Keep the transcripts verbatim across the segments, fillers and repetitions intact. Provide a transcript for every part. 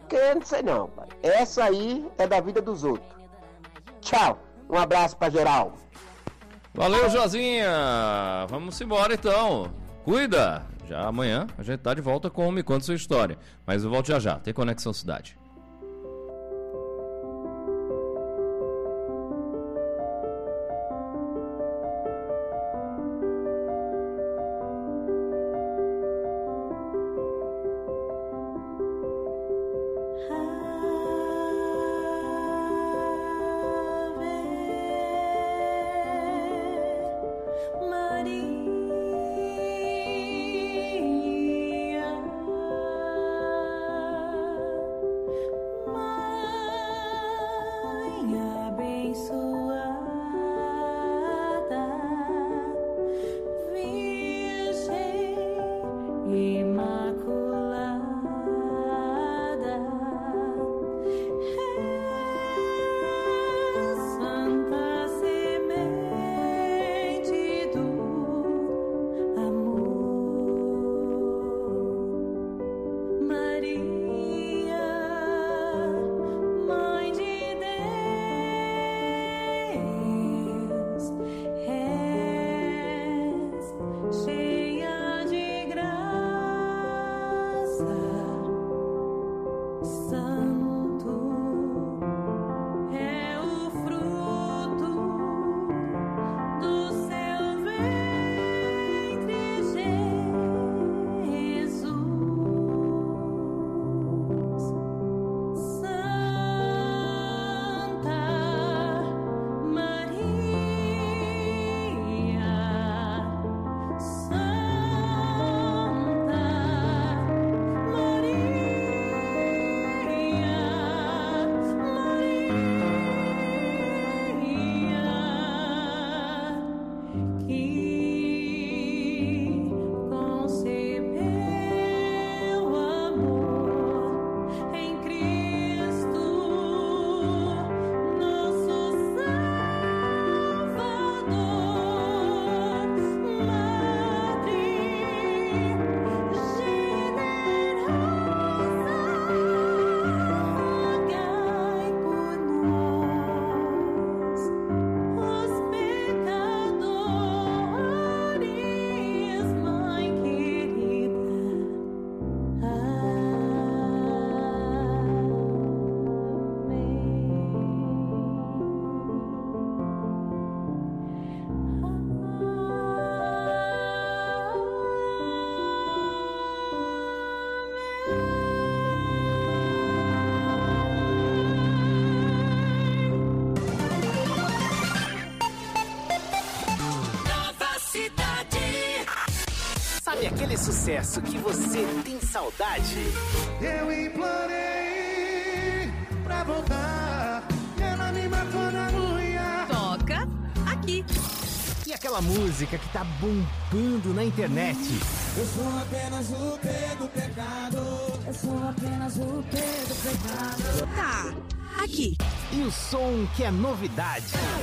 porque não sei não, pai. Essa aí é da vida dos outros. Tchau, um abraço pra geral. Valeu, Josinha. Vamos embora então. Cuida. Já amanhã a gente tá de volta com o Me Conta Sua História. Mas eu volto já já. Tem Conexão Cidade. Sucesso que você tem saudade. Eu implorei pra voltar, ela me matou na unha. Toca aqui. E aquela música que tá bombando na internet. Eu sou apenas o P do pecado. Eu sou apenas o P do pecado. Tá aqui. E o som que é novidade.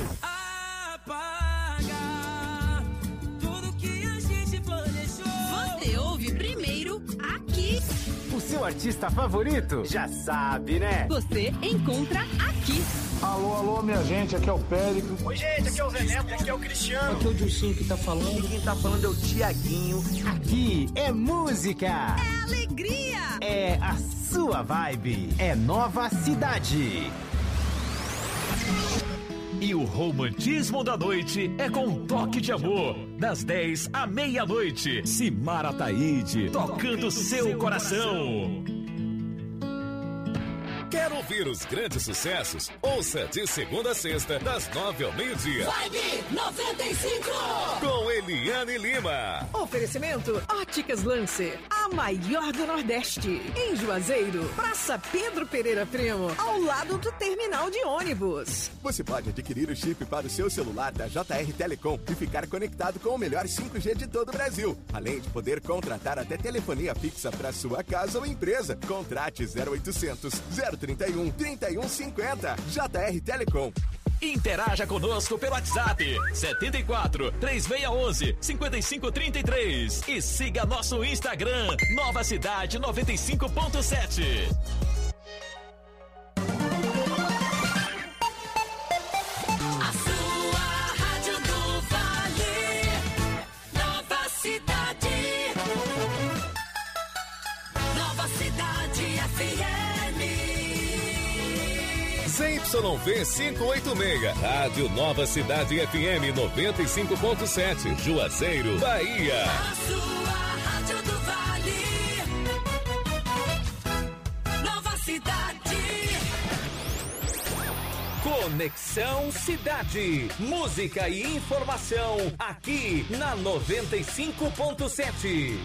O seu artista favorito? Já sabe, né? Você encontra aqui. Alô, alô, minha gente, aqui é o Périco. Oi, gente, aqui é o Zé Neto, aqui é o Cristiano. Aqui é o Dilcinho que tá falando. E quem tá falando é o Tiaguinho. Aqui é música. É alegria. É a sua vibe. É Nova Cidade. E o romantismo da noite é com um toque de amor. Das dez à meia-noite. Simara Taide, tocando seu coração. Quer ouvir os grandes sucessos? Ouça de segunda a sexta, das nove ao meio-dia. Vibe noventa e cinco. Com Eliane Lima. Oferecimento Óticas Lancer, a maior do Nordeste. Em Juazeiro, Praça Pedro Pereira Primo, ao lado do terminal de ônibus. Você pode adquirir o chip para o seu celular da J R Telecom e ficar conectado com o melhor cinco G de todo o Brasil. Além de poder contratar até telefonia fixa para sua casa ou empresa. Contrate zero oitocentos, zero trinta e um, trinta e um cinquenta. J R Telecom. Interaja conosco pelo WhatsApp setenta e quatro, três seis um um, cinco cinco três três e siga nosso Instagram Nova Cidade noventa e cinco ponto sete. Z Y V quinhentos e oitenta e seis, Rádio Nova Cidade F M noventa e cinco ponto sete, Juazeiro, Bahia. A sua Rádio do Vale. Nova Cidade. Conexão Cidade. Música e informação aqui na noventa e cinco ponto sete.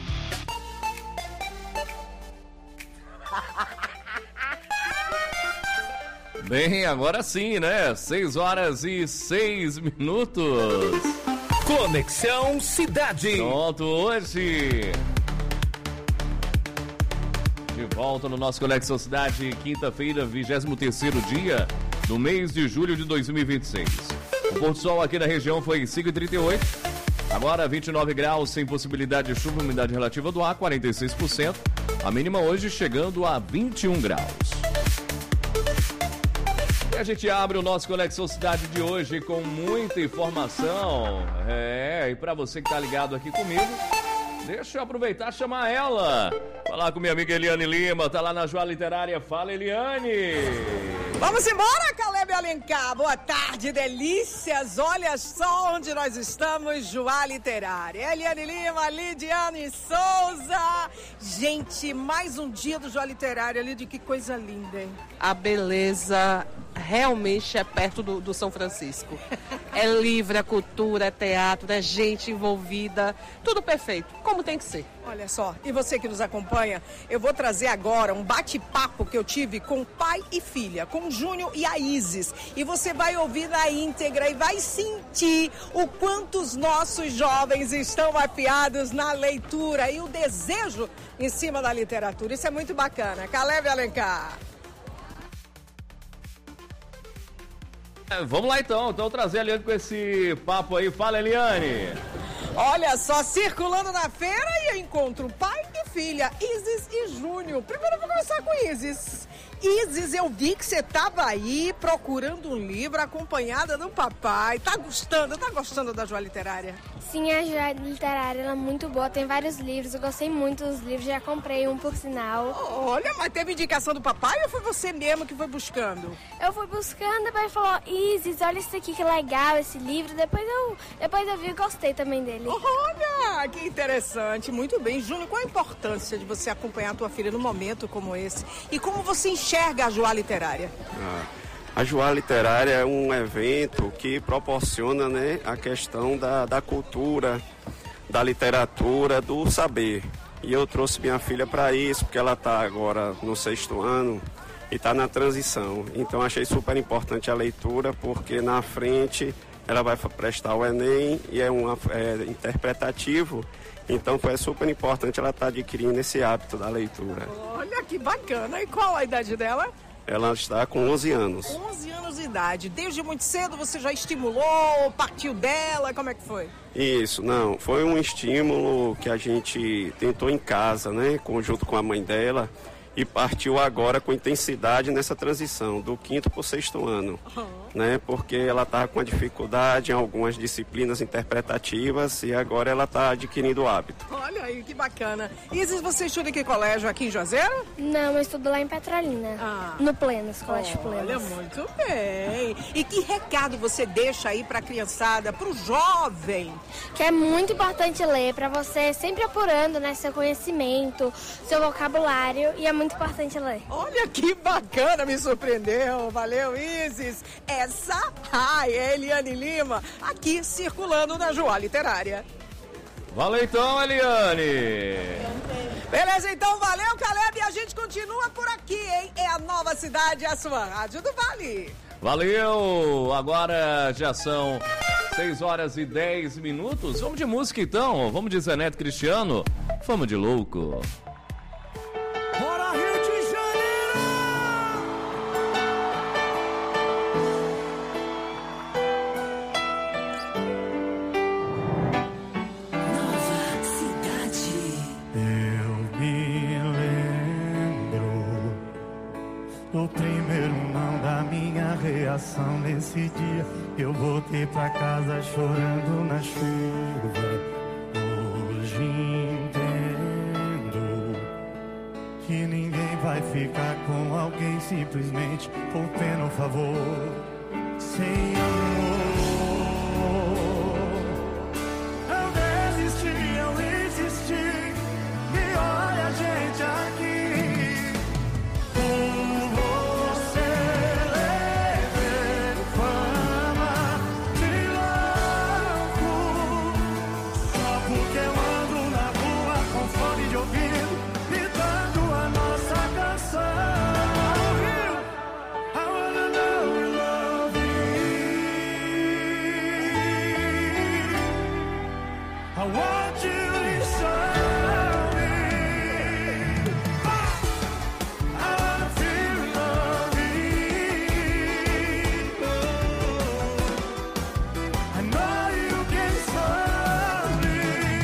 Bem, agora sim, né? seis horas e seis minutos. Conexão Cidade. Pronto, hoje. De volta no nosso Conexão Cidade, quinta-feira, vigésimo terceiro dia do mês de julho de dois mil e vinte e seis. O pôr do sol aqui na região foi cinco e trinta e oito. Agora vinte e nove graus, sem possibilidade de chuva, umidade relativa do ar, quarenta e seis por cento. A mínima hoje chegando a vinte e um graus. E a gente abre o nosso Conexão Cidade de hoje com muita informação. É, e para você que tá ligado aqui comigo, deixa eu aproveitar e chamar ela. Falar com minha amiga Eliane Lima, tá lá na Joá Literária. Fala, Eliane! Vamos embora, Caleb Alencar. Boa tarde, delícias. Olha só onde nós estamos, Joá Literária. Eliane Lima, Lidiane Souza. Gente, mais um dia do Joá Literária. Lid, que coisa linda, hein? A beleza realmente é perto do, do São Francisco. É livre, é cultura, é teatro, é gente envolvida. Tudo perfeito, como tem que ser. Olha só, e você que nos acompanha, eu vou trazer agora um bate-papo que eu tive com pai e filha, com o Júnior e a Isis. E você vai ouvir na íntegra e vai sentir o quanto os nossos jovens estão afiados na leitura e o desejo em cima da literatura. Isso é muito bacana. Caleb Alencar. É, vamos lá então, então trazer a Eliane com esse papo aí. Fala, Eliane! Olha só, circulando na feira e eu encontro pai e filha, Isis e Júnior. Primeiro eu vou começar com Isis. Isis, eu vi que você estava aí procurando um livro acompanhada do papai. Tá gostando? Tá gostando da Joá Literária? Sim, a Joá Literária ela é muito boa, tem vários livros, eu gostei muito dos livros, já comprei um por sinal. Olha, mas teve indicação do papai ou foi você mesmo que foi buscando? Eu fui buscando, o pai falou, Isis, olha isso aqui que legal, esse livro. Depois eu, depois eu vi e gostei também dele. Olha, que interessante, muito bem. Júnior, qual a importância de você acompanhar a tua filha num momento como esse? E como você enxerga a Joá Literária? Ah. A Joá Literária é um evento que proporciona, né, a questão da, da cultura, da literatura, do saber. E eu trouxe minha filha para isso, porque ela está agora no sexto ano e está na transição. Então achei super importante a leitura, porque na frente ela vai prestar o Enem e é, um é interpretativo. Então foi super importante ela estar tá adquirindo esse hábito da leitura. Olha que bacana. E qual a idade dela? Ela está com onze anos. onze anos de idade. Desde muito cedo você já estimulou, partiu dela? Como é que foi? Isso, não. Foi um estímulo que a gente tentou em casa, né? Junto com a mãe dela. E partiu agora com intensidade nessa transição, do quinto para o sexto ano. Uhum. Né? Porque ela estava com dificuldade em algumas disciplinas interpretativas e agora ela está adquirindo o hábito. Olha aí, que bacana. Isis, você estuda em que colégio? Aqui em Juazeiro? Não, eu estudo lá em Petrolina, ah. no Plenos, Colégio Plenos. Olha, muito bem. E que recado você deixa aí para a criançada, para o jovem? Que é muito importante ler, para você sempre apurando, né, seu conhecimento, seu vocabulário, e é muito importante ler. Olha que bacana, me surpreendeu. Valeu, Isis. Essa ai, é Eliane Lima, aqui circulando na Joá Literária. Valeu então, Eliane. Beleza, então valeu, Caleb. E a gente continua por aqui, hein? É a Nova Cidade, a sua Rádio do Vale. Valeu. Agora já são seis horas e dez minutos. Vamos de música então. Vamos de Zé Neto Cristiano. Fama de louco. Bora, Rio de Janeiro! Nova Cidade. Eu me lembro do primeiro não da minha reação nesse dia. Eu voltei pra casa chorando na chuva. Hoje entendo que ninguém vai ficar com alguém simplesmente por pena ou favor. Sem amor, eu desisti, eu insisti. E olha a gente aqui. Por você levei fama de louco, só porque eu ando na rua com fone de ouvido, gritando a nossa canção. I wanna know you love me. I want you to show me. I wanna feel you love me. I know you can show me.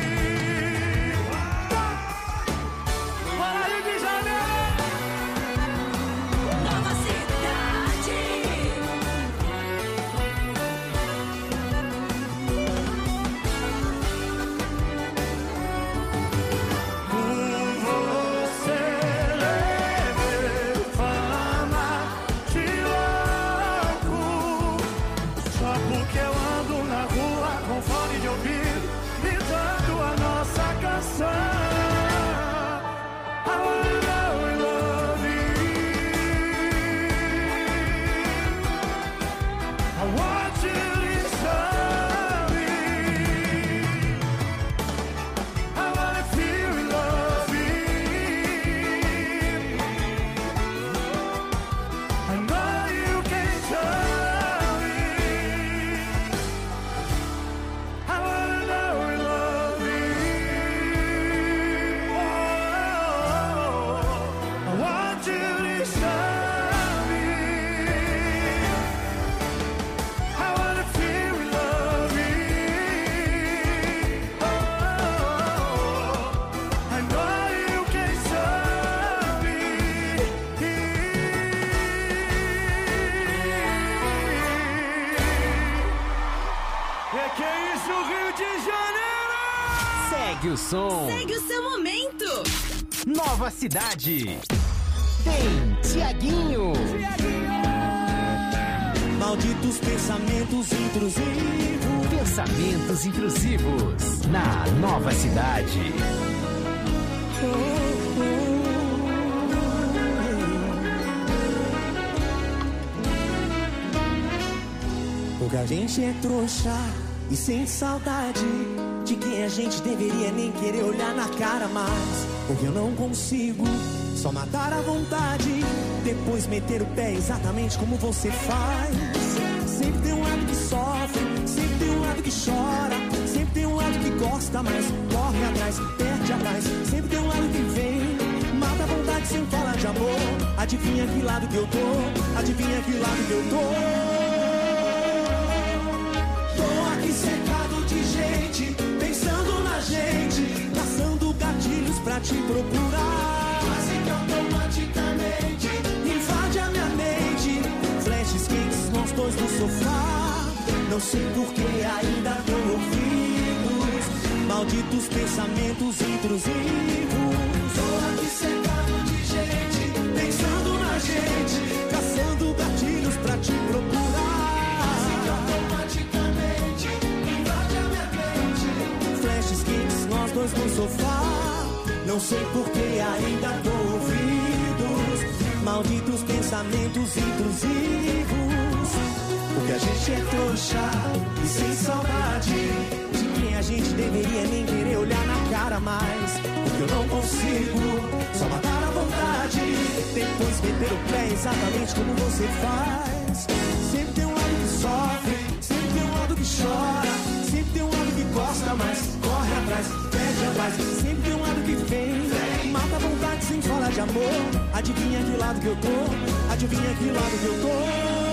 Fala aí de Janeiro. Nova cidade. Por você levei fama de louco, só porque eu ando na rua com fone de ouvido, gritando a nossa canção. I wanna know you love me. I want you to show me. I wanna feel you love me. I know you can show me. I wanna know you love me. Oh, I want you to show me. I wanna feel you love me. Oh, I know you can show me. É que é isso, Rio de Janeiro! Segue o som. Segue o seu momento. Nova Cidade. Tem Tiaguinho. Malditos pensamentos intrusivos. Pensamentos intrusivos. Na Nova Cidade. Porque a gente é trouxa e sente saudade de quem a gente deveria nem querer olhar na cara mais. Porque eu não consigo só matar a vontade, depois meter o pé exatamente como você faz. Sempre tem um lado que sofre, sempre tem um lado que chora, sempre tem um lado que gosta, mas corre atrás, perde a paz. Sempre tem um lado que vem, mata a vontade sem falar de amor. Adivinha que lado que eu tô, adivinha que lado que eu tô. Tô aqui cercado de gente, pensando na gente, caçando gatilhos pra te procurar. Quase que automaticamente invade a minha mente, flashes quentes, nós dois no sofá. Não sei por que ainda dou ouvidos, malditos pensamentos intrusivos. Tô aqui cercado de gente, pensando na gente, caçando gatilhos pra te procurar. Automaticamente invade a minha mente, flashes quentes, nós dois no sofá. Não sei por que ainda dou ouvidos, malditos pensamentos intrusivos. Porque a gente é trouxa e sem saudade de quem a gente deveria nem querer olhar na cara mais. Porque eu não consigo só matar a vontade, depois meter o pé exatamente como você faz. Sempre tem um lado que sofre, sempre tem um lado que chora, sempre tem um lado que gosta, mas corre atrás, perde a paz. Sempre tem um lado que vem, mata a vontade sem falar de amor. Adivinha que lado que eu tô, adivinha que lado que eu tô.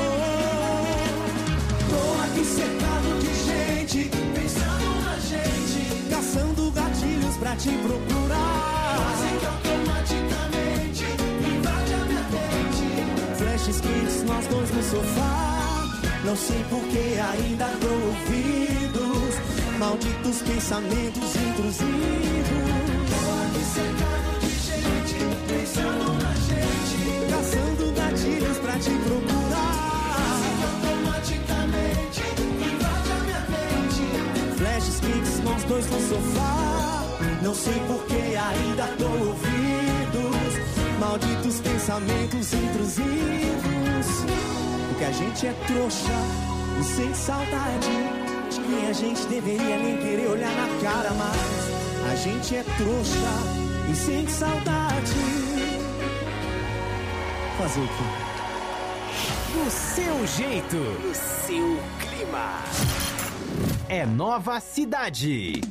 Tô aqui cercado de gente, pensando na gente, caçando gatilhos pra te procurar. Quase que automaticamente invade a minha mente, flashes quentes, nós dois no sofá. Não sei por que ainda dou ouvidos, malditos pensamentos intrusivos. Tô aqui cercado de gente, pensando na gente, caçando gatilhos pra te procurar. Automaticamente invade a minha mente. Flashes quentes, nós dois no sofá. Não sei por que ainda tô ouvidos malditos pensamentos intrusivos. Porque a gente é trouxa e sem saudade de quem a gente deveria nem querer olhar na cara mais. A gente é trouxa e sem saudade. Fazer o quê? Do seu jeito, no seu clima. É Nova Cidade.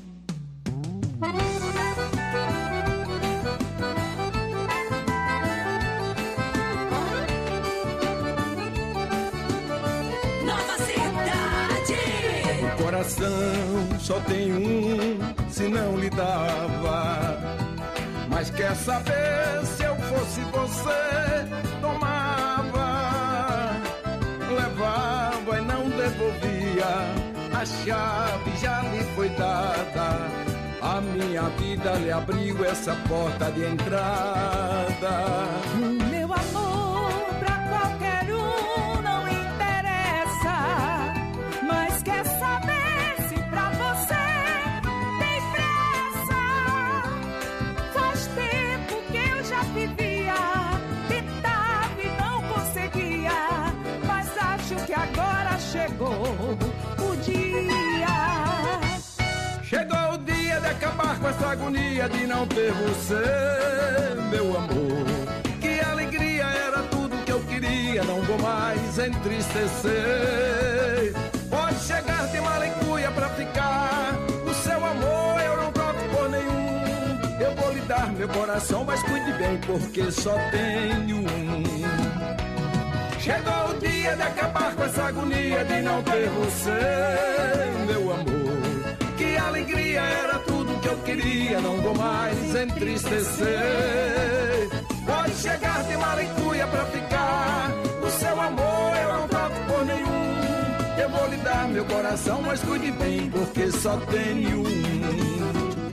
Coração só tem um, se não lhe dava. Mas quer saber, se eu fosse você, tomava, levava e não devolvia. A chave já lhe foi dada. A minha vida lhe abriu essa porta de entrada. Meu amor, pra qualquer um não interessa. Mas quer saber se pra você tem pressa? Faz tempo que eu já vivia, tentava e não conseguia. Mas acho que agora chegou o dia. Chegou o dia de acabar com essa agonia de não ter você, meu amor. Que alegria, era tudo que eu queria, não vou mais entristecer. Pode chegar de malicuia pra ficar, o seu amor eu não troco por nenhum. Eu vou lhe dar meu coração, mas cuide bem, porque só tenho um. Chegou o dia de acabar com essa agonia de não ter você, meu amor. Que alegria, era tudo que eu queria, não vou mais entristecer. Pode chegar de malicuia pra ficar, o seu amor eu não troco por nenhum. Eu vou lhe dar meu coração, mas cuide bem, porque só tenho um.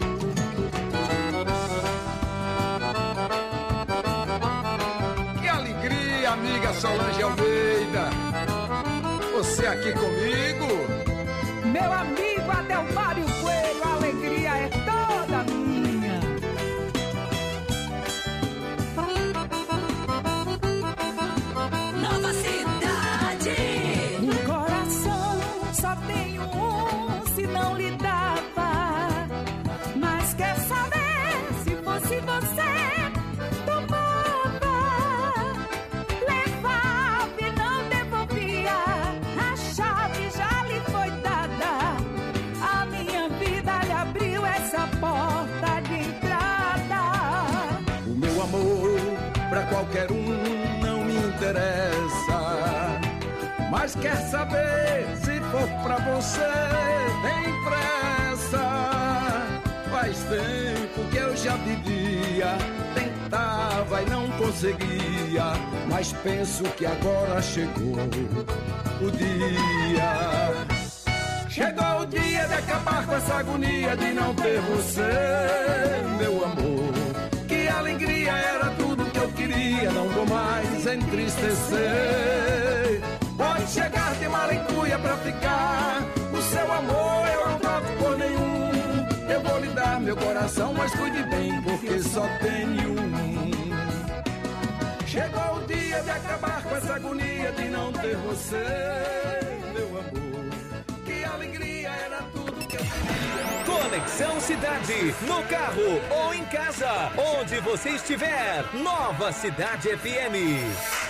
Que alegria, amiga Solange Almeida, você aqui comigo. Meu amigo Adelmário Coelho, a alegria é toda minha. Nova Cidade. Um coração só tem um, se não lhe dava. Mas quer saber, se fosse você, tomava, levava e não devolvia. A chave já lhe foi dada. A minha vida lhe abriu essa porta de entrada. O meu amor pra qualquer um não me interessa. Mas quer saber, se for pra você, tem pressa. Faz tempo que eu já vivia, tentava e não conseguia. Mas penso que agora chegou o dia. Chegou o dia de acabar com essa agonia de não ter você, meu amor. Que alegria, era tudo que eu queria, não vou mais entristecer. Pode chegar de malicuia pra ficar, o seu amor eu não troco por nenhum. Eu vou lhe dar meu coração, mas cuide bem, porque só tenho um. Chegou o dia de acabar com essa agonia de não ter você, meu amor. Que alegria, era tudo que eu queria. Conexão Cidade, no carro ou em casa, onde você estiver. Nova Cidade F M.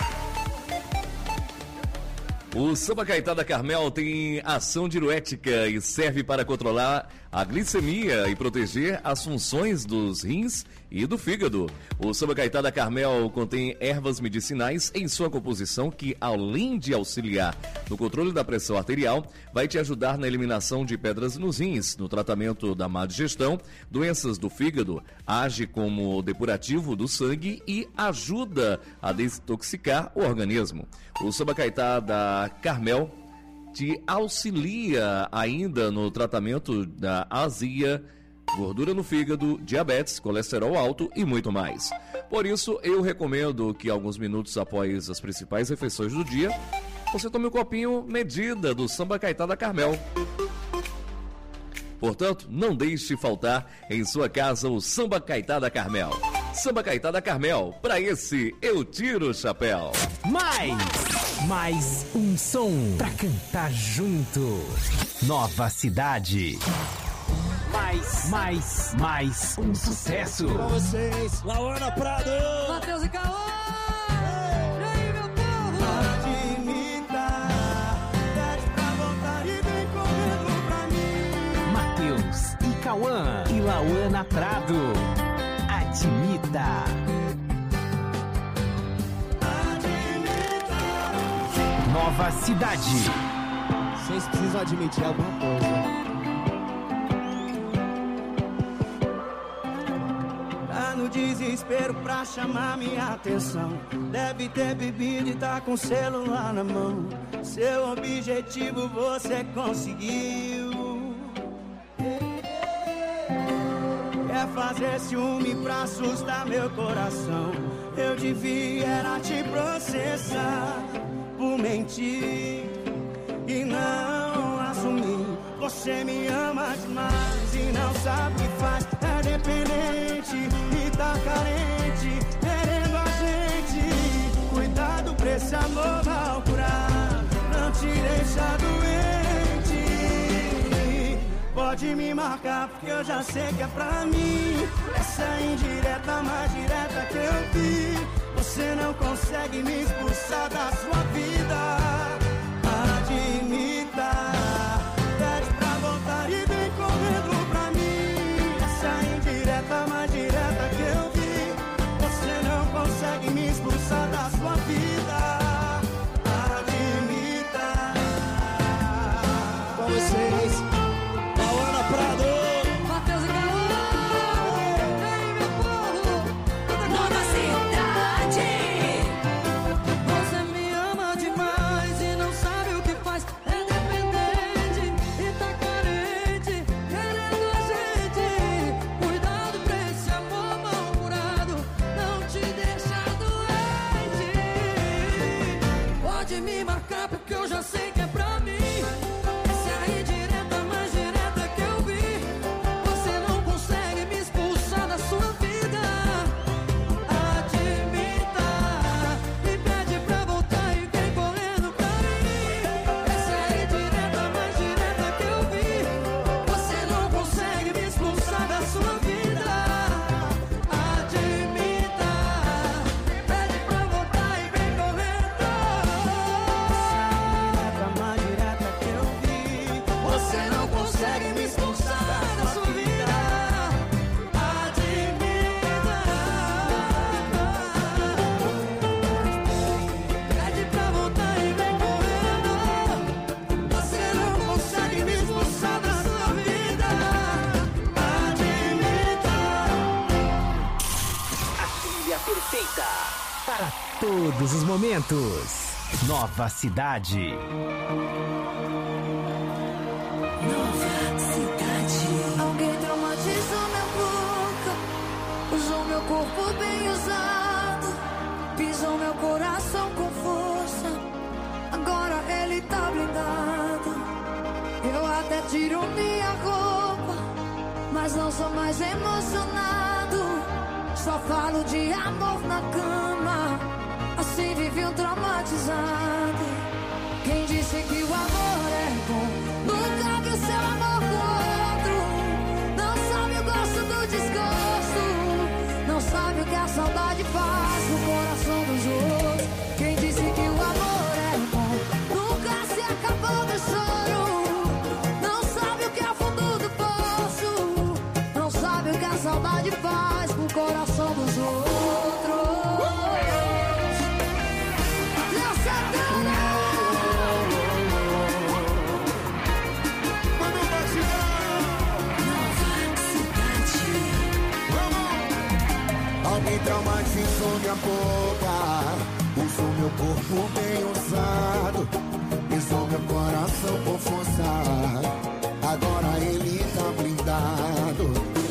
O Samba Caetá da Carmel tem ação diurética e serve para controlar a glicemia e proteger as funções dos rins e do fígado. O Samba Caetá da Carmel contém ervas medicinais em sua composição que, além de auxiliar no controle da pressão arterial, vai te ajudar na eliminação de pedras nos rins, no tratamento da má digestão, doenças do fígado, age como depurativo do sangue e ajuda a desintoxicar o organismo. O Samba Caetá da Carmel te auxilia ainda no tratamento da azia, gordura no fígado, diabetes, colesterol alto e muito mais. Por isso, eu recomendo que alguns minutos após as principais refeições do dia, você tome um copinho medida do Samba Caetá da Carmel. Portanto, não deixe faltar em sua casa o Samba Caetá da Carmel. Samba Caetá da Carmel, pra esse eu tiro o chapéu. Mais, mais um som pra cantar junto. Nova Cidade. Mais, mais, mais um sucesso. Com vocês, Lauana Prado, Matheus e Caô. E aí, meu povo? Admita, pede pra voltar e vem correndo pra mim. Matheus e Cauã e Lauana Prado. Admita. Admita. Nova Cidade. Vocês precisam admitir alguma coisa. Tá no desespero pra chamar minha atenção. Deve ter bebido e tá com o celular na mão. Seu objetivo você conseguiu. Quer fazer ciúme pra assustar meu coração. Eu devia era te processar por mentir e não assumir. Você me ama demais e não sabe o que faz. É dependente e tá carente, querendo a gente. Cuidado pra esse amor mal curado, não te deixa doente. Pode me marcar porque eu já sei que é pra mim. Essa é indireta mais direta que eu vi. Você não consegue me expulsar da sua vida. Admita, pede pra voltar e vem correndo pra mim. Essa é indireta mais direta que eu vi. Você não consegue me expulsar da sua vida. Admita. Com vocês, Lauana Prado, Matheus e Caô. E aí, meu povo? Nova Cidade. você me ama demais e não sabe o que faz. É dependente e tá carente, querendo a gente. Cuidado pra esse amor mal curado, não te deixa doente. Pode me marcar porque eu já sei que é pra mim. Essa é a indireta mais direta que eu vi. Você não consegue me expulsar da sua vida. Admita e pede pra voltar e vem correndo pra mim. Essa é a indireta mais direta que eu vi. Você não consegue me expulsar da sua vida. Admita, pede pra voltar e vem correndo. Essa é a indireta mais direta que eu vi. Você não consegue me expulsar da sua vida. Pede pra voltar e vem correndo. Você não consegue me expulsar da sua vida. Admita. A trilha perfeita para todos os momentos. Nova Cidade. Nova Cidade. Alguém traumatizou minha boca, usou meu corpo bem usado, pisou meu coração com força. Agora ele tá blindado. Eu até tiro minha roupa, mas não sou mais emocionado. Só falo de amor na cama, assim vive um traumatizado. Quem disse que o amor é bom nunca viu seu amor com outro. Não sabe o gosto do desgosto, não sabe o que a saudade faz no coração dos outros. Quem disse que o amor é bom nunca se acabou do choro. Não sabe o que é o fundo do poço, não sabe o que a saudade faz no coração dos outros. Léo Santana. Alguém traumatizou minha boca, usou meu corpo bem usado, pisou meu coração com força. Agora ele tá blindado.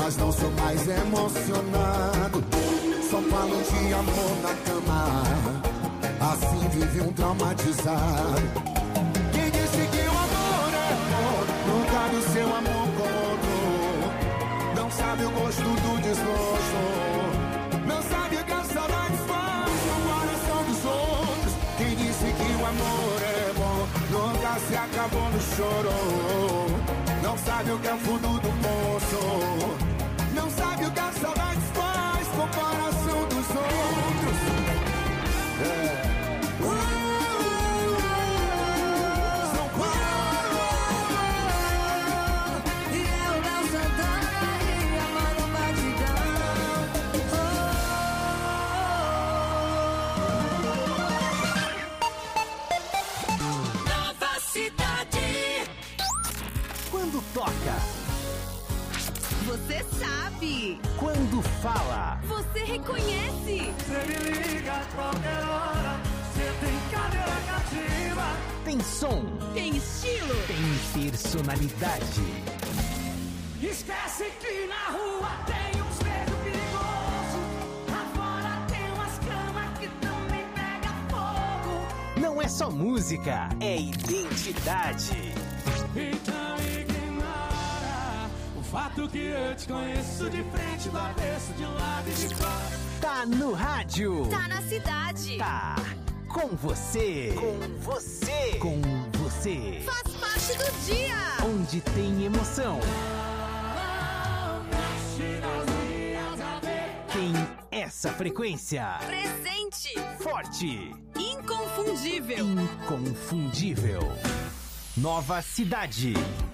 mas não sou mais emocionado. Só falo de amor na cama, assim vive um traumatizado. Quem disse que o amor é bom, não cabe o seu amor com outro. Não sabe o gosto do desgosto, não sabe o que a saudade faz no coração dos outros. Quem disse que o amor é bom, nunca se acabou no choro. Não sabe o que é o fundo do poço, não sabe o que a saudade faz com o coração dos outros. É. São Paulo, e eu não Santana e amando batidão. Nova Cidade. Quando toca, Você sabe. quando fala, Você reconhece. Você me liga a qualquer hora, você tem cadeira cativa. tem som, Tem estilo. tem personalidade. Esquece que na rua tem uns beijos perigosos, lá fora tem umas camas que também pega fogo. Não é só música, é identidade. Então ignora o fato que eu te conheço de frente, do avesso, de lado e de fora. Tá no rádio. Tá na cidade. Tá com você. Com você. Com você. Faz parte do dia. Onde tem emoção. Tem essa frequência. Presente. Forte. Inconfundível. Inconfundível. Nova Cidade.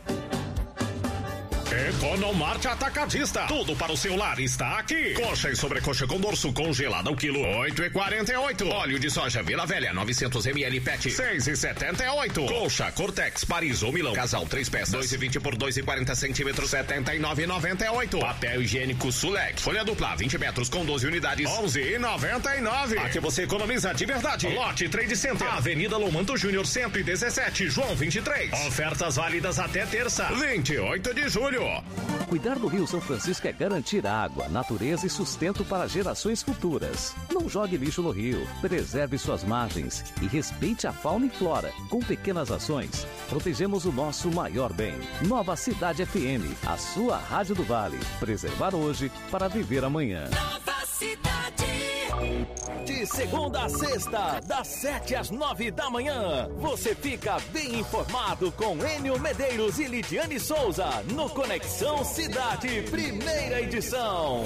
Economarte Atacadista. Tudo para o seu lar está aqui. Coxa e sobrecoxa com dorso congelada ao quilo, oito e quarenta e oito. Óleo de soja Vila Velha, novecentos mililitros P E T, seis e setenta e oito. Colcha Cortex Paris ou Milão, casal três peças, dois e vinte por dois e quarenta centímetros, setenta e nove e noventa e oito. Papel higiênico Sulec, folha dupla, vinte metros com doze unidades, onze e noventa e nove. Aqui você economiza de verdade. Lote Trade Center, Avenida Lomanto Júnior cento e dezessete, João vinte e três. Ofertas válidas até terça, vinte e oito de julho. Cuidar do Rio São Francisco é garantir água, natureza e sustento para gerações futuras. Não jogue lixo no rio, preserve suas margens e respeite a fauna e flora. Com pequenas ações, protegemos o nosso maior bem. Nova Cidade F M, a sua rádio do Vale. Preservar hoje para viver amanhã. Nova Cidade. De segunda a sexta, das sete às nove da manhã, você fica bem informado com Enio Medeiros e Lidiane Souza no Conexão Cidade, primeira edição.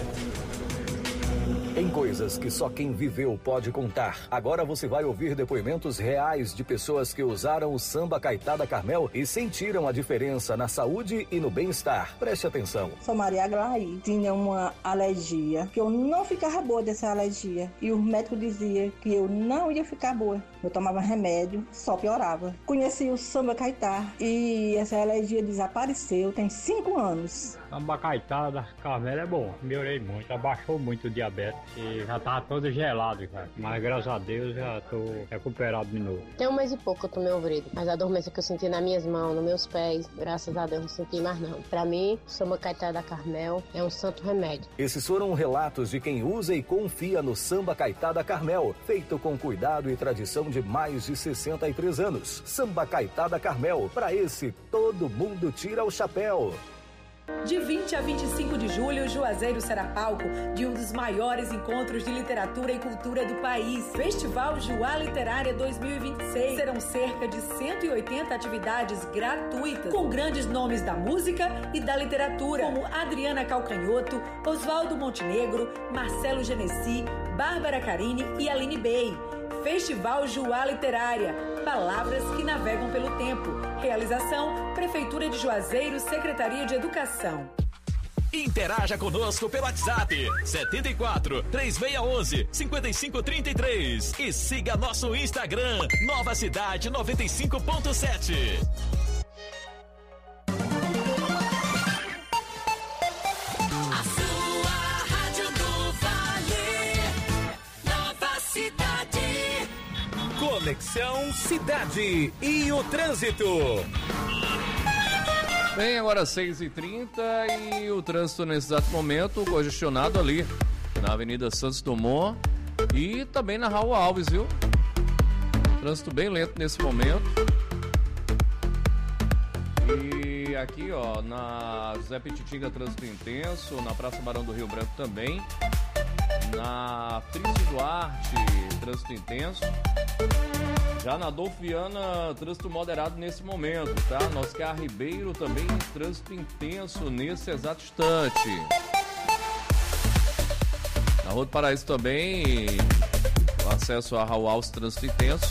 Em coisas que só quem viveu pode contar. Agora você vai ouvir depoimentos reais de pessoas que usaram o samba Caetá da Carmel e sentiram a diferença na saúde e no bem-estar. Preste atenção. Sou Maria Aglaí, tinha uma alergia, que eu não ficava boa dessa alergia. E o médico dizia que eu não ia ficar boa. Eu tomava remédio, só piorava. Conheci o samba Caetá e essa alergia desapareceu, tem cinco anos. Samba Caetá da Carmel é bom, melhorei muito, abaixou muito o diabetes e já tava todo gelado, cara. Mas graças a Deus já tô recuperado de novo. Tem um mês e pouco que eu tomei o Vrido, mas a dormência que eu senti nas minhas mãos, nos meus pés, graças a Deus não senti mais não. Pra mim, o Samba Caetá da Carmel é um santo remédio. Esses foram relatos de quem usa e confia no samba Caetá da Carmel, feito com cuidado e tradição de mais de sessenta e três anos. Samba Caetá da Carmel, pra esse todo mundo tira o chapéu. De vinte a vinte e cinco de julho, Juazeiro será palco de um dos maiores encontros de literatura e cultura do país. Festival Juá Literária dois mil e vinte e seis. Serão cerca de cento e oitenta atividades gratuitas, com grandes nomes da música e da literatura, como Adriana Calcanhoto, Oswaldo Montenegro, Marcelo Genesi, Bárbara Carini e Aline Bey. Festival Juá Literária, palavras que navegam pelo tempo. Realização, Prefeitura de Juazeiro, Secretaria de Educação. Interaja conosco pelo WhatsApp setenta e quatro, três seis um um, cinco cinco três três e siga nosso Instagram, Nova Cidade noventa e cinco ponto sete. A sua rádio do Vale. Nova Cidade. Conexão Cidade e o trânsito. Bem, agora seis e trinta e o trânsito nesse exato momento congestionado ali na Avenida Santos Dumont e também na Raul Alves, viu? Trânsito bem lento nesse momento. E aqui, ó, na José Pititinga, trânsito intenso, na Praça Barão do Rio Branco também. Na Frício Duarte, trânsito intenso. Já na Adolfo Viana, trânsito moderado nesse momento, tá? No Oscar Ribeiro também, trânsito intenso nesse exato instante. Na Rua do Paraíso também, o acesso a Raul Alves, trânsito intenso.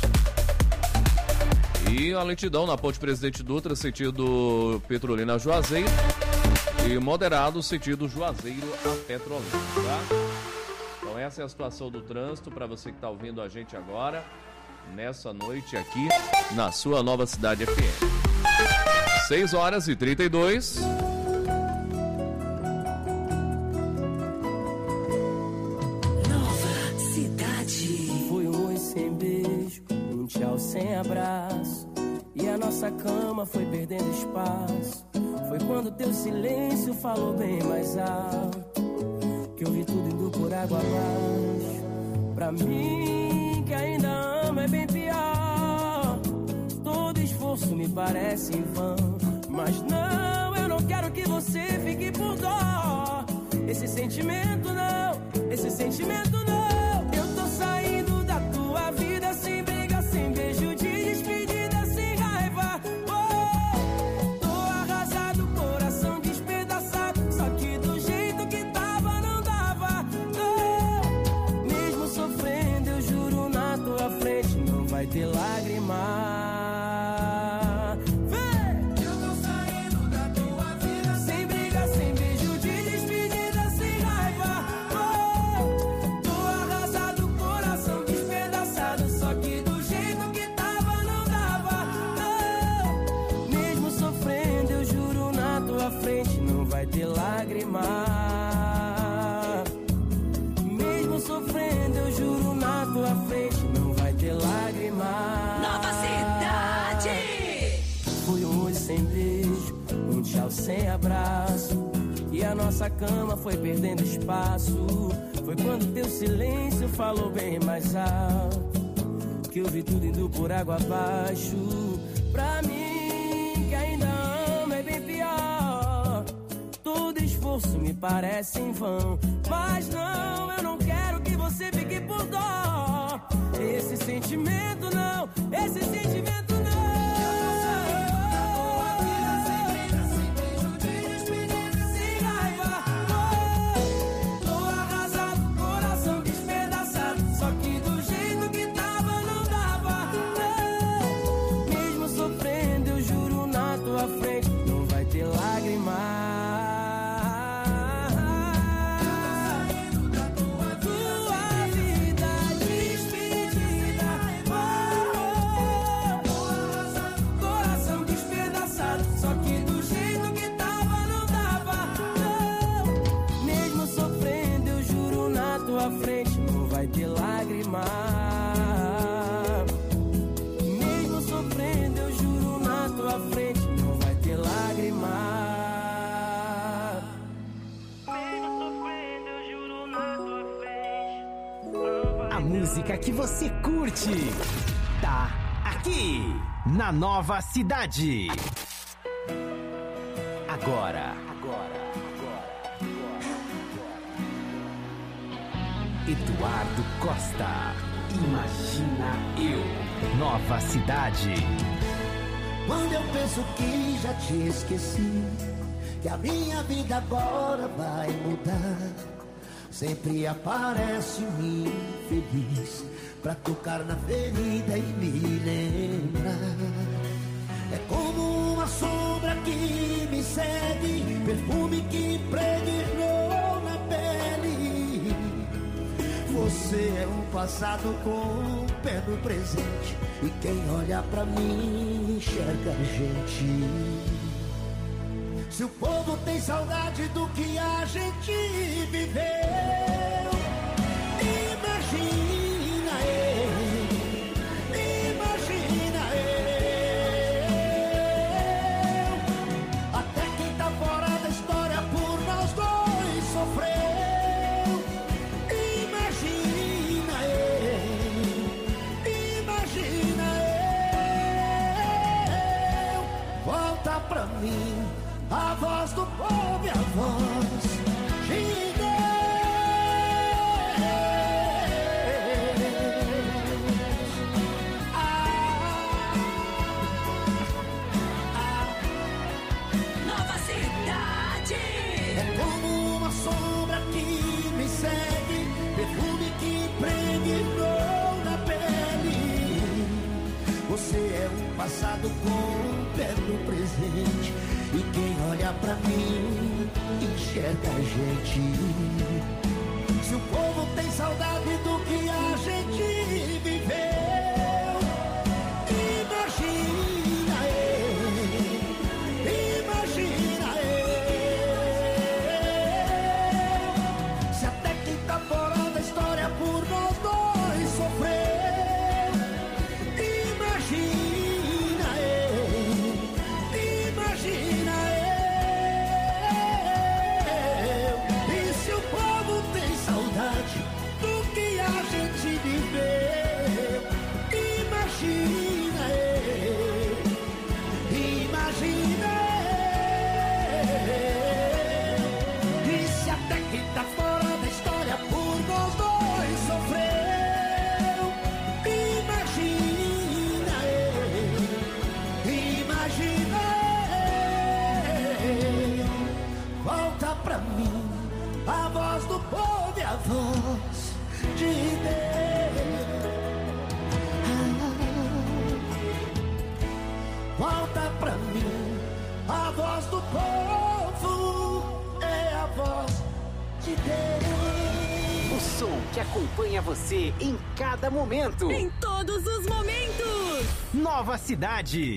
E a lentidão na Ponte Presidente Dutra, sentido Petrolina a Juazeiro. E moderado, sentido Juazeiro a Petrolina, tá? Então essa é a situação do trânsito para você que está ouvindo a gente agora, nessa noite aqui na sua Nova Cidade F M. seis horas e trinta e dois. Nova Cidade. Foi um oi sem beijo, um tchau sem abraço, e a nossa cama foi perdendo espaço. Foi quando teu silêncio falou bem mais alto, que eu vi tudo indo por água abaixo. Pra mim, que ainda ama, é bem pior. Todo esforço me parece em vão. Mas não, eu não quero que você fique por dó. Esse sentimento não, esse sentimento não. Eu tô saindo da tua vida sem briga, sem beijo de despedida, sem raiva. Oh, tô arrasado, coração despedaçado, só que do jeito que tava não dava. Oh, mesmo sofrendo, eu juro na tua frente não vai ter lágrima. De lágrima, mesmo sofrendo, eu juro na tua frente não vai ter lágrima. Nova Cidade. Foi um oi sem beijo, um tchau sem abraço, e a nossa cama foi perdendo espaço. Foi quando teu silêncio falou bem mais alto, que eu vi tudo indo por água abaixo. Pra mim, que ainda ama, é bem pior. Todo esforço me parece em vão. Mas não, eu não quero que você fique por dó. Esse sentimento não, esse sentimento não. Sem raiva, oh, tô arrasado, coração despedaçado, só que do jeito que tava não dava. Oh, mesmo sofrendo, eu juro na tua frente não vai ter lágrima. Frente não vai ter lágrima. Mesmo sofrendo, eu juro na tua frente não vai ter lágrima. Mesmo sofrendo, eu juro na tua frente. A música que você curte tá aqui na Nova Cidade. Agora, agora. Eduardo Costa, Imagina Eu, Nova Cidade. Quando eu penso que já te esqueci, que a minha vida agora vai mudar, sempre aparece um infeliz pra tocar na ferida e me lembrar. É como uma sombra que me segue, perfume que impregnou na pele. Você é um passado com um pé no presente, e quem olha pra mim enxerga a gente. Se o povo tem saudade do que a gente viveu, imagina eu, imagina eu. Até presente. E quem olha pra mim enxerga a gente. Se o povo tem saudade do que a gente viveu, imagina eu, imagina eu. Se até quem tá fora da história por nós dois sofreu, imagina eu, imagina eu. E se o povo tem saudade do que a gente viveu, imagina eu, imagina eu. E se até quem tá fora da história por nós dois sofreu, imagina eu, imagina eu. Volta pra mim a voz do povo e a voz de Deus. Volta pra mim a voz do povo, é a voz de Deus. O som que acompanha você em cada momento. Em todos os momentos. Nova Cidade.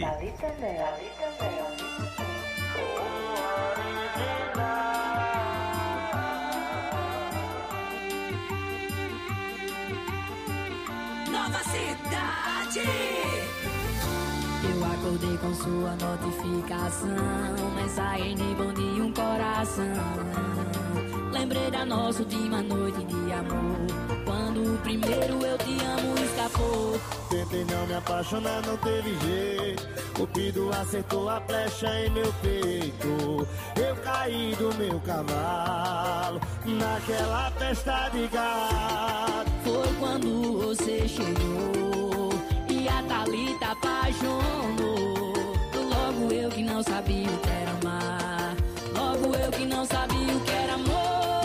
Nova Cidade. Eu acordei com sua notificação, mensagem de bom dia, um coração. Lembrei da nossa última noite de amor, quando o primeiro eu te amo escapou. Tentei não me apaixonar, não teve jeito. Cupido acertou a flecha em meu peito. Eu caí do meu cavalo naquela festa de gado. Foi quando você chegou e a Thalita apaixonou. Logo eu que não sabia o que era amar, logo eu que não sabia o que era amor.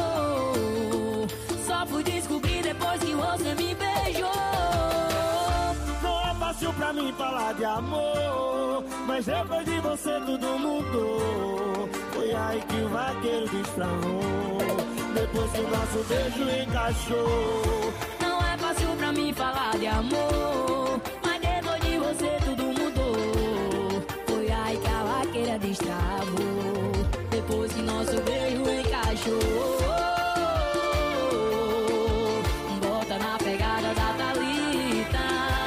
Só fui descobrir depois que você me beijou. Não é fácil pra mim falar de amor, mas depois de você tudo mudou. Foi aí que o vaqueiro destravou, depois que o nosso beijo encaixou. Não é fácil pra mim falar de amor, mas depois de você tudo mudou. Foi aí que a vaqueira destravou, depois que nosso beijo encaixou. Bota na pegada da Thalita.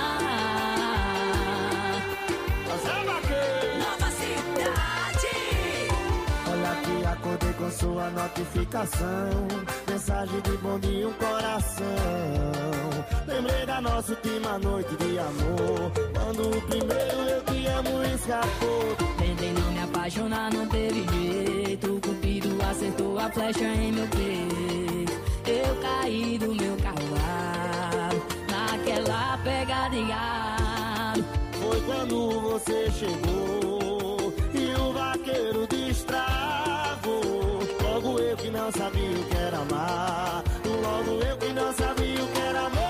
Nova Cidade. Olha que acordei com sua notificação, mensagem de bom dia, um coração. Lembrei da nossa última noite de amor, quando o primeiro eu te amo escapou. Tentei não me apaixonar, não teve jeito. O Cupido acertou a flecha em meu peito. Eu caí do meu cavalo naquela pegada de gado. Foi quando você chegou e o vaqueiro destravou. Logo eu que não sabia o que era amar, logo eu que não sabia o que era amor.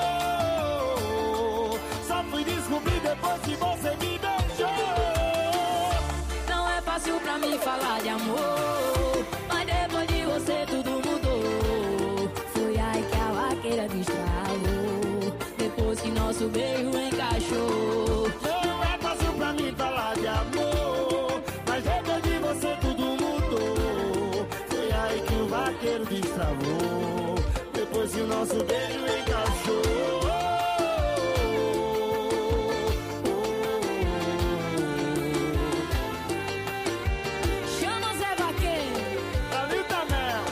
Só fui descobrir depois que você me beijou. Não é fácil pra mim falar de amor, mas depois de você tudo mudou. Foi aí que a vaqueira destravou, depois que nosso beijo encaixou. Não é fácil pra mim falar de amor, mas depois de você tudo mudou. Foi aí que o vaqueiro destravou, depois que o nosso beijo encaixou. Chama Zé Vaqueiro. Thalita Mel.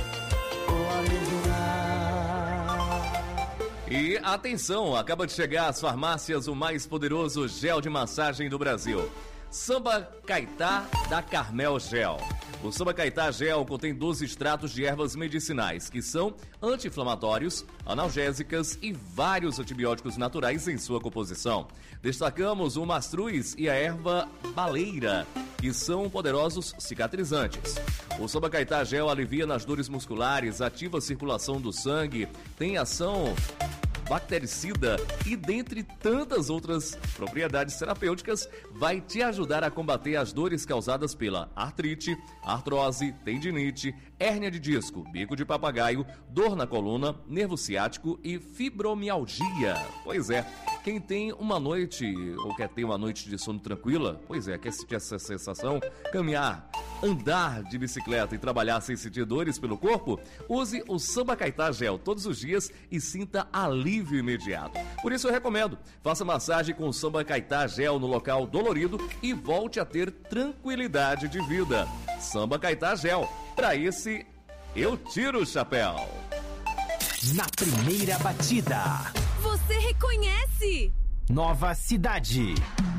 E atenção, acaba de chegar às farmácias o mais poderoso gel de massagem do Brasil. Samba Caetá da Carmel Gel. O Samba Caetá Gel contém doze extratos de ervas medicinais, que são anti-inflamatórios, analgésicas e vários antibióticos naturais em sua composição. Destacamos o mastruz e a erva baleira, que são poderosos cicatrizantes. O Samba Caetá Gel alivia nas dores musculares, ativa a circulação do sangue, tem ação bactericida e dentre tantas outras propriedades terapêuticas, vai te ajudar a combater as dores causadas pela artrite, artrose, tendinite, hérnia de disco, bico de papagaio, dor na coluna, nervo ciático e fibromialgia. Pois é, quem tem uma noite ou quer ter uma noite de sono tranquila, pois é, quer sentir essa sensação, caminhar, andar de bicicleta e trabalhar sem sentir dores pelo corpo, use o Samba Caetá Gel todos os dias e sinta alívio imediato. Por isso eu recomendo, faça massagem com o Samba Caetá Gel no local dolorido e volte a ter tranquilidade de vida. Samba Caetá Gel, pra esse eu tiro o chapéu. Na primeira batida, você reconhece? Nova Cidade.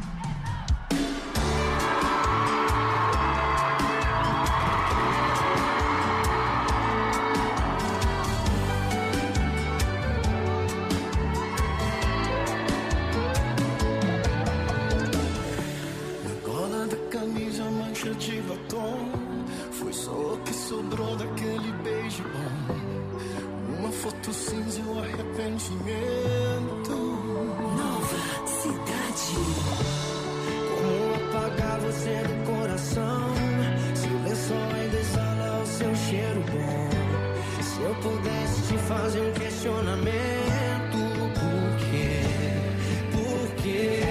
De batom, foi só o que sobrou daquele beijo bom. Uma foto cinza e um arrependimento. Nova Cidade. Como apagar você do coração? Se o lençol ainda exala o seu cheiro bom. Se eu pudesse te fazer um questionamento, por quê? Por quê?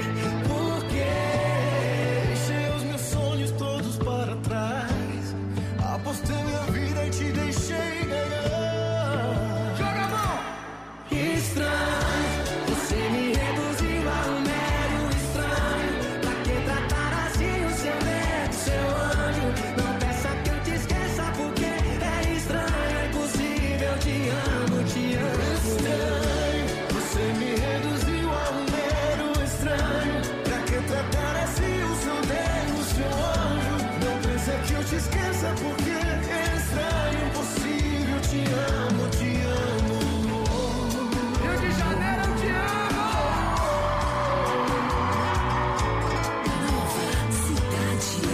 Apostei minha vida e te deixei ganhar. Joga a mão! Estranho, você me reduziu a um mero estranho. Pra que tratar assim o seu neto, seu anjo? Não peça que eu te esqueça porque é estranho. É impossível, eu te amo, te amo. Estranho, você me reduziu a um mero estranho. Pra que tratar assim o seu neto, seu anjo? Não pensa que eu te esqueça porque é estranho, impossível, te amo, te amo. Rio de Janeiro, eu te amo. Nova Cidade.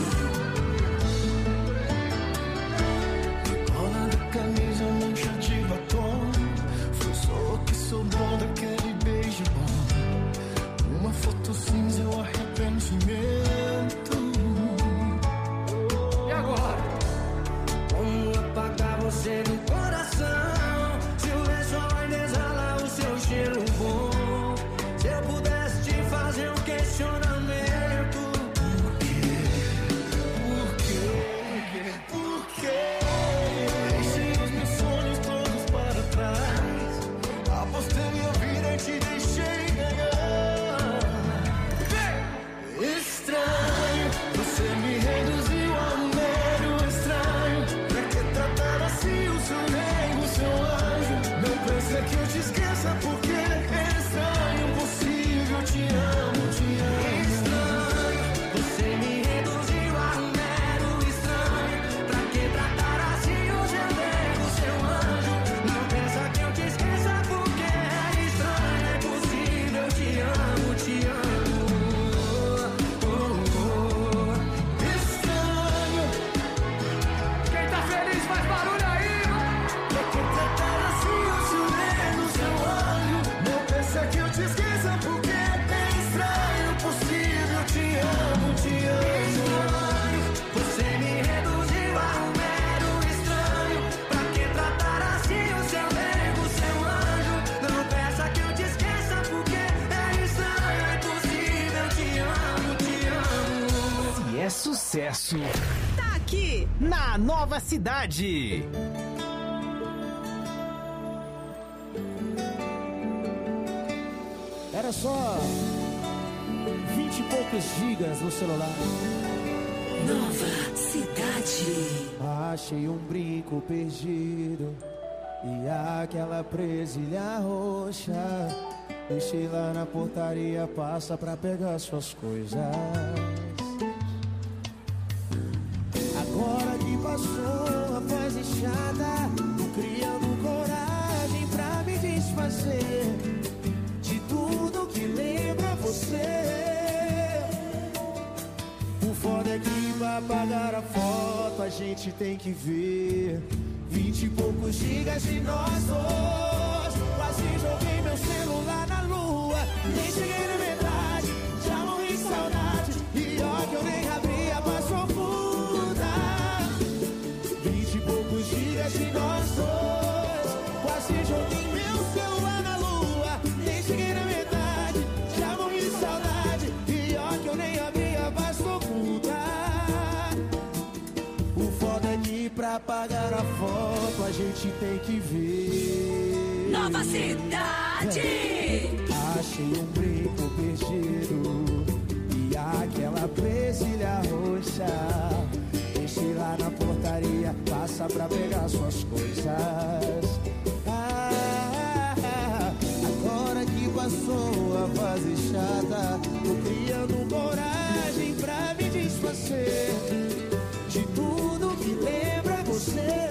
Cola da camisa, mancha de batom. Foi só o que sobrou daquele beijo bom. Uma foto cinza e um arrependimento. E agora? Como apagar você do coração? Se o lençol ainda exala o seu cheiro bom. Se eu pudesse te fazer um questionamento, por quê? Por quê? Por quê? Deixei os meus sonhos todos para trás. Apostei minha vida e te deixei ganhar. Estranho, você me reduziu a um mero estranho. Pra que tratar assim o seu nego, seu anjo? Não pensa que eu te esqueça porque é estranho, impossível, te amo, te amo. Estranho, você me reduziu a um mero estranho. Pra que tratar assim o seu nego, seu anjo? Não pensa que eu te esqueça porque é estranho, é impossível, te amo, te amo. Faz barulho aí! Pra que tratar assim o seu nego, seu anjo? Não pensa que eu te esqueça porque é estranho, possível, te amo, te amo. Estranho, você me reduziu a um mero estranho. Pra que tratar assim o seu nego, seu anjo? Não pensa que eu te esqueça porque é estranho, é possível, te amo, te amo. Se é sucesso, Tá aqui na Nova Cidade. Era só vinte e poucos gigas no celular. Nova Cidade. Achei um brinco perdido e aquela presilha roxa. Deixei lá na portaria, passa pra pegar suas coisas. Agora que passou a paz inchada, tô criando coragem pra me desfazer de tudo que lembra você. O foda é que pra apagar a foto a gente tem que ver vinte e poucos gigas de nós dois. Quase joguei meu apagar a foto, a gente tem que ver. Nova Cidade! Achei um brinco perdido e aquela presilha roxa. Deixei lá na portaria, passa pra pegar suas coisas. Ah, agora que passou a fase chata, tô criando coragem pra me desfazer de tudo que lembra você.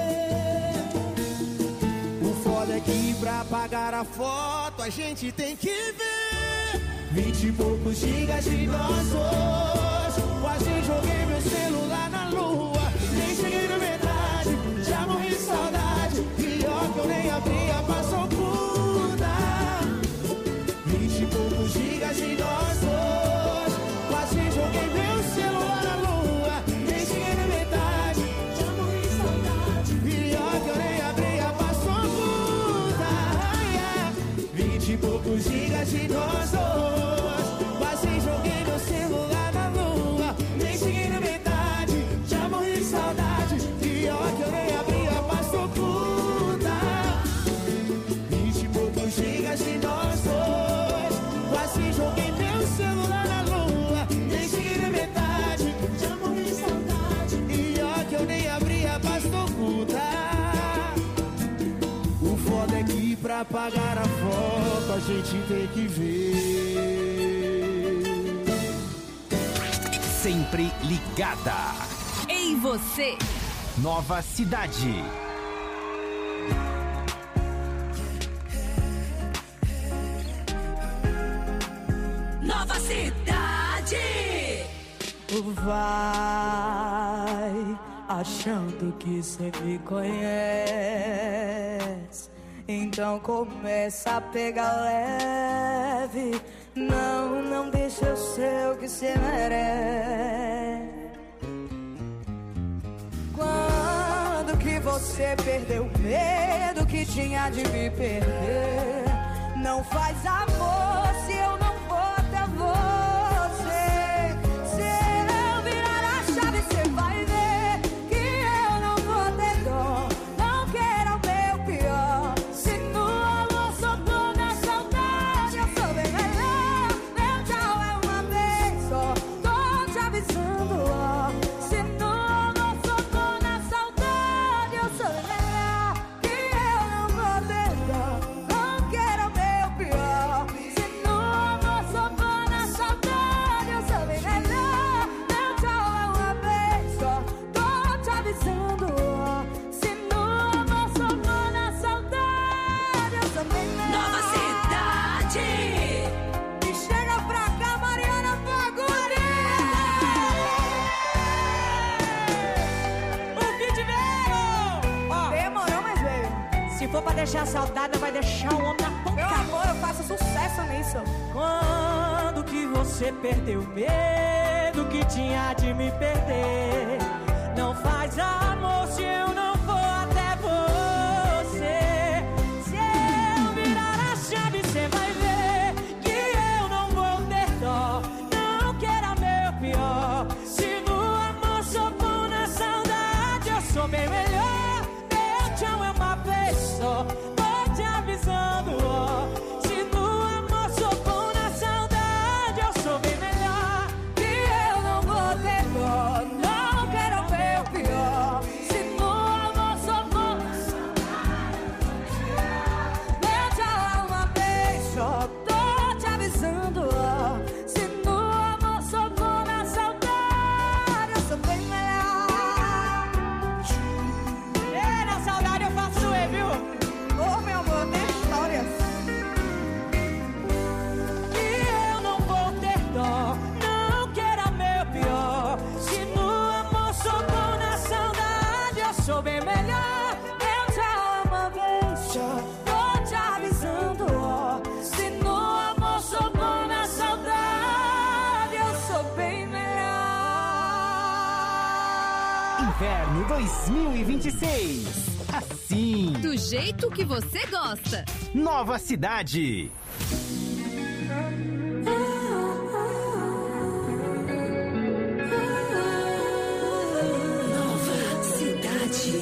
O foda é que pra apagar a foto a gente tem que ver vinte e poucos gigas de nós dois. Quase joguei meu celular na lua, nem cheguei na metade, já morri de saudade. Pior que eu nem abri a passou oculta. Vinte e poucos gigas de nós dois. Quase joguei meu celular na lua, nem cheguei na metade, já morri de saudade. Pior que eu nem abri a passou oculta. Yeah. Vinte e poucos gigas de nós dois. Quase joguei meu celular na lua, nem cheguei na metade, já morri de saudade. Pior que eu nem abri a passou oculta. Vinte e poucos gigas de nós dois. Quase joguei meu celular na lua, nem cheguei na metade, já morri de saudade. Pior que eu nem abri a pasta oculta. O foda é que pra apagar a foto a gente tem que ver. Sempre ligada. Em você. Nova Cidade. Nova Cidade! Vai achando que cê me conhece, então começa a pegar leve. Não, não deixa eu ser o que cê merece. Quando que você perdeu o medo que tinha de me perder? Não faz amor se eu não vou até você. Se eu virar a chave, cê vai ver que eu não vou ter dó. Não quero o meu pior. Se no amor só tô na saudade, eu sou bem melhor. Meu tchau é uma vez só, tô te avisando, ó. Se no amor só tô na saudade, eu sou bem melhor. Que eu não vou ter dó. Não quero o meu pior. Se no amor só tô na saudade, eu sou bem melhor. Meu tchau é uma vez só, tô te avisando, ó. Se no amor só tô na saudade, eu sou bem melhor. Nova Cidade! E chega pra cá, Mariana Fagundes! O que te veio? Ó, demorou, mas veio. Se for pra deixar a saudade, vai deixar o homem na ponta. Meu amor, eu faço sucesso nisso. Quando que você perdeu o medo que tinha de me perder? Não faz amor se eu não for até você. Se eu virar a chave, cê vai ver que eu não vou ter dó. Não quero meu pior. Se no amor só for na saudade, eu sou bem melhor. Meu tchau é uma vez só, tô te avisando, ó. Se no amor só for na saudade, eu sou bem melhor. Que eu não vou ter dó. Não quero meu pior. Se no amor só for na saudade, meu tchau é uma vez só, tô te avisando, ó. Se no amor só for na saudade, eu sou bem melhor. Ei, na saudade eu faço E, viu? Ô, meu amor, tem histórias. Que eu não vou ter dó. Não quero meu pior. Se no amor só for na saudade, eu sou bem melhor. Eu te amo uma vez só, tô te avisando, ó. Se no amor só for na saudade, eu sou bem melhor. Inverno dois mil e vinte e seis. Assim. Do jeito que você gosta. Nova Cidade. Nova Cidade.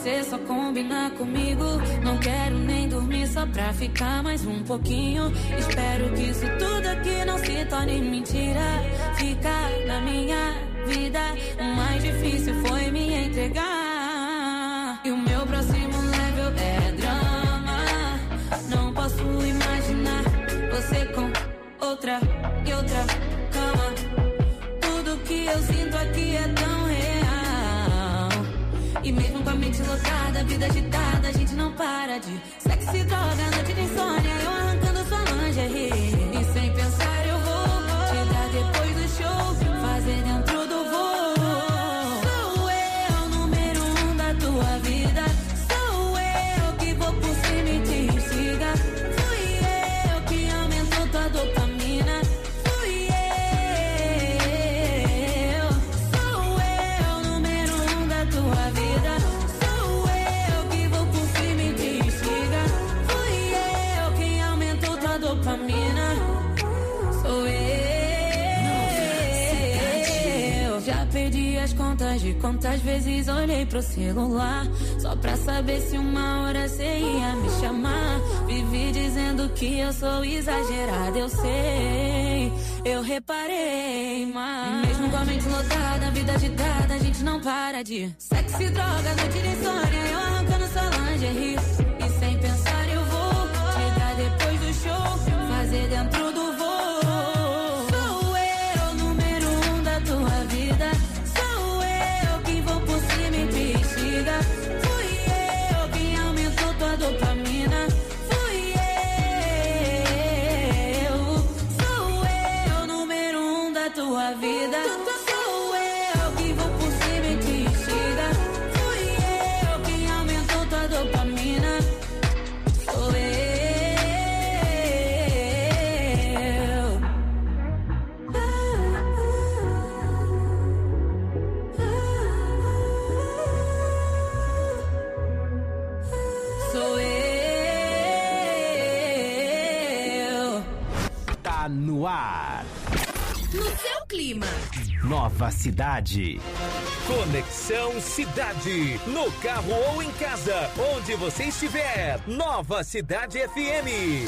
você só combina comigo. Não quero nem dormir só pra ficar mais um pouquinho. Espero que isso tudo aqui não se torne mentira. Ficar na minha vida, o mais difícil foi me entregar. E o meu próximo level é drama. Não posso imaginar você com outra e outra cama. Tudo que eu sinto aqui é tão real. E mesmo com a mente lotada, vida agitada, a gente não para de sexo e droga, noite de insônia, eu arrancando sua lingerie. E sem pensar eu vou te dar depois do show, fazer dentro do voo. Sou eu, número um da tua vida. Sou eu que vou por cima e te instiga. Fui eu que aumentou tua dopamina. Fui eu. Sou eu, número um da tua vida. Sou eu que vou por cima e te instiga. Fui eu que aumentou tua dopamina. Sou eu. Já perdi as contas de quantas vezes olhei pro celular só pra saber se uma hora cê ia me chamar. Vivi dizendo que eu sou exagerada, eu sei, eu reparei, mas mesmo com a mente lotada, vida agitada, a gente não para de sexo e droga, noite de insônia, eu arrancando sua lingerie. E sem pensar eu vou te dar depois do show, fazer dentro do voo. Sou eu, número um da tua vida. Sou eu que vou por cima e te instiga. Fui eu que aumentou tua dopamina. Fui eu. Sou eu, número um da tua vida. Sou eu que vou por cima e te instiga. Fui eu que aumentou tua dopamina. Sou eu. Sou eu. Tá no ar. No seu clima. Nova Cidade. Conexão Cidade. No carro ou em casa, onde você estiver. Nova Cidade F M.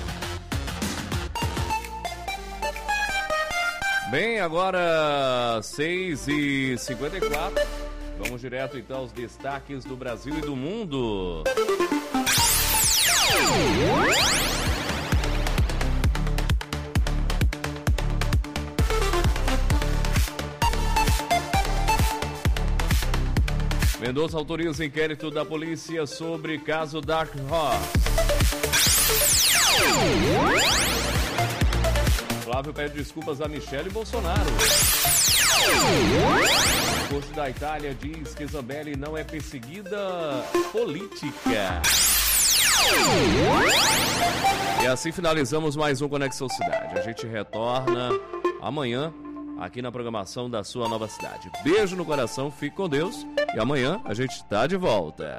Bem, agora seis e cinquenta e quatro. Vamos direto então aos destaques do Brasil e do mundo. Mendonça autoriza inquérito da polícia sobre caso Dark Horse. Flávio pede desculpas a Michele Bolsonaro. A Corte da Itália diz que Zambelli não é perseguida política. E assim finalizamos mais um Conexão Cidade. A gente retorna amanhã aqui na programação da sua Nova Cidade. Beijo no coração, fique com Deus e amanhã a gente tá de volta.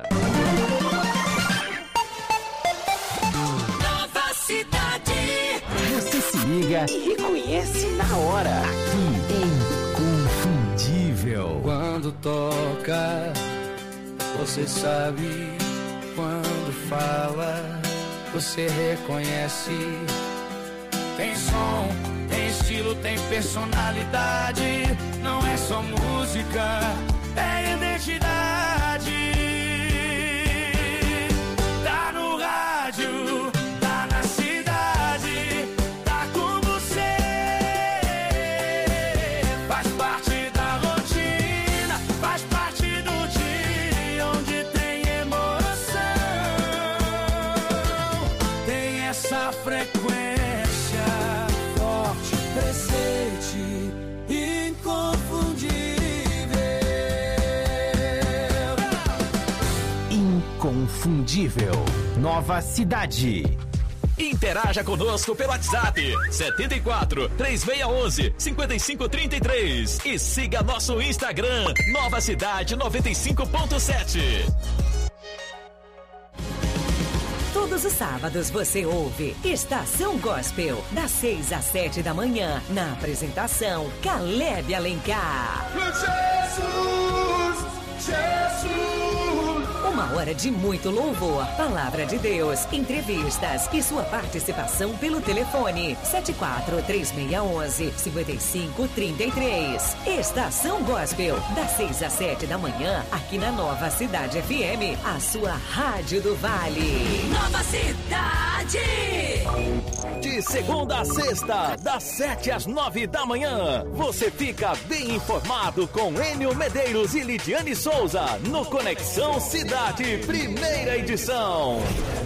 Nova Cidade. Você se liga e reconhece na hora. Aqui, Inconfundível. Quando toca, você sabe. Quando fala, você reconhece. Tem som, tem estilo, tem personalidade. Não é só música, é identidade. Tá no rádio, tá na cidade, tá com você. Faz parte da rotina, faz parte do dia onde tem emoção. Tem essa frequência forte, presente, inconfundível. Inconfundível. Nova Cidade. Interaja conosco pelo WhatsApp setenta e quatro, três seis um um, cinco cinco três três e siga nosso Instagram Nova Cidade noventa e cinco ponto sete. Todos os sábados você ouve Estação Gospel, das seis às sete da manhã, na apresentação Caleb Alencar. Jesus, Jesus. Uma Uma hora de muito louvor, palavra de Deus, entrevistas e sua participação pelo telefone sete quatro três seis um um cinco cinco três três. Estação Gospel, das seis às sete da manhã, aqui na Nova Cidade F M, a sua Rádio do Vale. Nova Cidade. De segunda a sexta, das sete às nove da manhã, você fica bem informado com Enio Medeiros e Lidiane Souza no Conexão Cidade, primeira edição.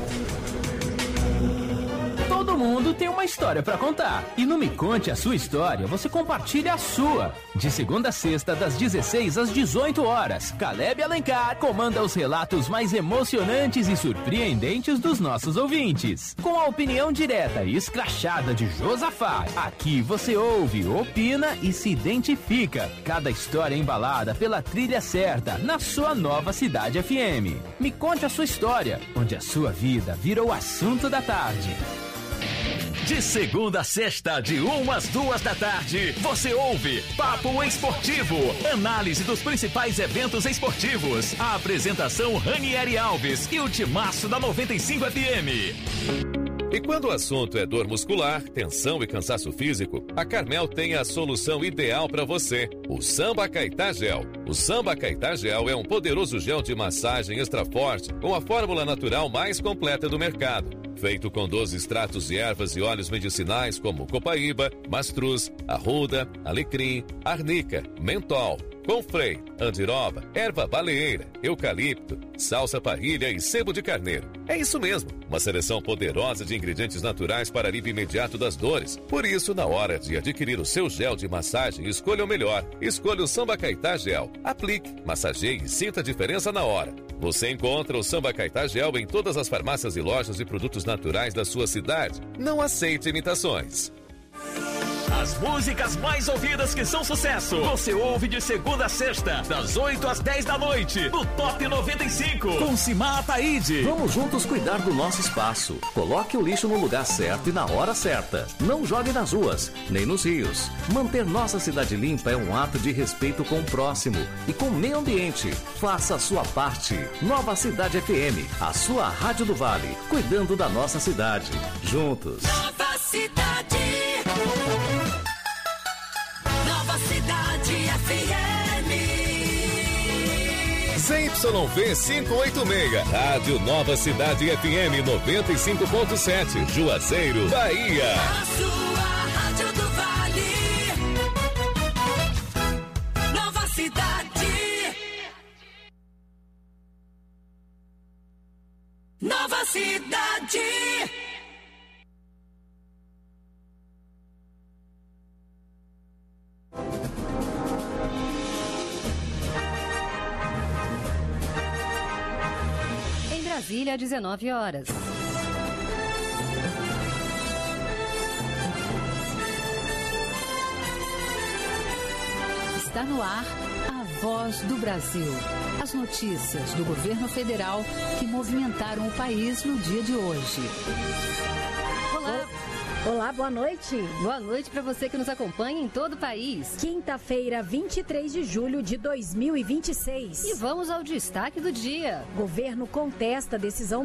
Todo mundo tem uma história pra contar. E no Me Conte a Sua História, você compartilha a sua. De segunda a sexta, das dezesseis às dezoito horas, Caleb Alencar comanda os relatos mais emocionantes e surpreendentes dos nossos ouvintes. Com a opinião direta e escrachada de Josafá, aqui você ouve, opina e se identifica. Cada história embalada pela trilha certa, na sua Nova Cidade F M. Me Conte a Sua História, onde a sua vida vira o assunto da tarde. De segunda a sexta, de uma às duas da tarde, você ouve Papo Esportivo, análise dos principais eventos esportivos. A apresentação Ranieri Alves e o timaço da noventa e cinco F M. E quando o assunto é dor muscular, tensão e cansaço físico, a Carmel tem a solução ideal para você, o Samba Caetá Gel. O Samba Caetá Gel é um poderoso gel de massagem extra forte com a fórmula natural mais completa do mercado. Feito com doze extratos de ervas e óleos medicinais como copaíba, mastruz, arruda, alecrim, arnica, mentol, confrei, andiroba, erva baleeira, eucalipto, salsa parrilha e sebo de carneiro. É isso mesmo, uma seleção poderosa de ingredientes naturais para alívio imediato das dores. Por isso, na hora de adquirir o seu gel de massagem, escolha o melhor. Escolha o Samba Caetá Gel. Aplique, massageie e sinta a diferença na hora. Você encontra o Samba Caetá Gel em todas as farmácias e lojas de produtos naturais da sua cidade. Não aceite imitações. As músicas mais ouvidas que são sucesso, você ouve de segunda a sexta, das oito às dez da noite, no Top noventa e cinco, com Simar Ataíde. Vamos juntos cuidar do nosso espaço. Coloque o lixo no lugar certo e na hora certa. Não jogue nas ruas, nem nos rios. Manter nossa cidade limpa é um ato de respeito com o próximo e com o meio ambiente. Faça a sua parte. Nova Cidade F M, a sua Rádio do Vale, cuidando da nossa cidade. Juntos. Nova Cidade. Nova Cidade F M. Z Y V quinhentos e oitenta e seis, Rádio Nova Cidade F M noventa e cinco ponto sete, Juazeiro, Bahia. A sua Rádio do Vale. Nova Cidade. Nova Cidade. Brasília, dezenove horas. Está no ar a Voz do Brasil. As notícias do governo federal que movimentaram o país no dia de hoje. Olá. Olá, boa noite. Boa noite para você que nos acompanha em todo o país. Quinta-feira, vinte e três de julho de dois mil e vinte e seis. E vamos ao destaque do dia. Governo contesta a decisão